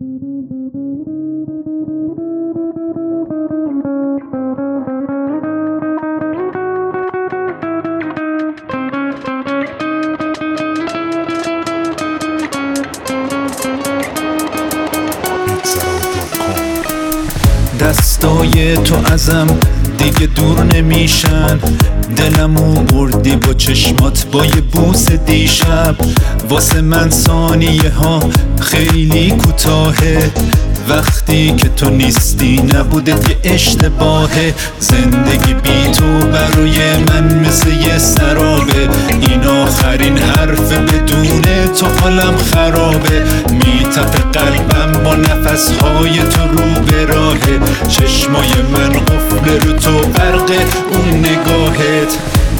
دستای تو ازم دیگه دور نمیشن، دلمو بردی با چشمات با یه بوس دیشب. واسه من ثانیه ها خیلی کوتاهه، وقتی که تو نیستی نبوده یه اشتباهه. زندگی بی تو برای من مثل یه سرابه، این آخرین حرف بدون تو حالم خرابه. میتپه قلبم با نفسهای تو رو به راهه، چشمای من قفل رو تو غرق اون نگاهت.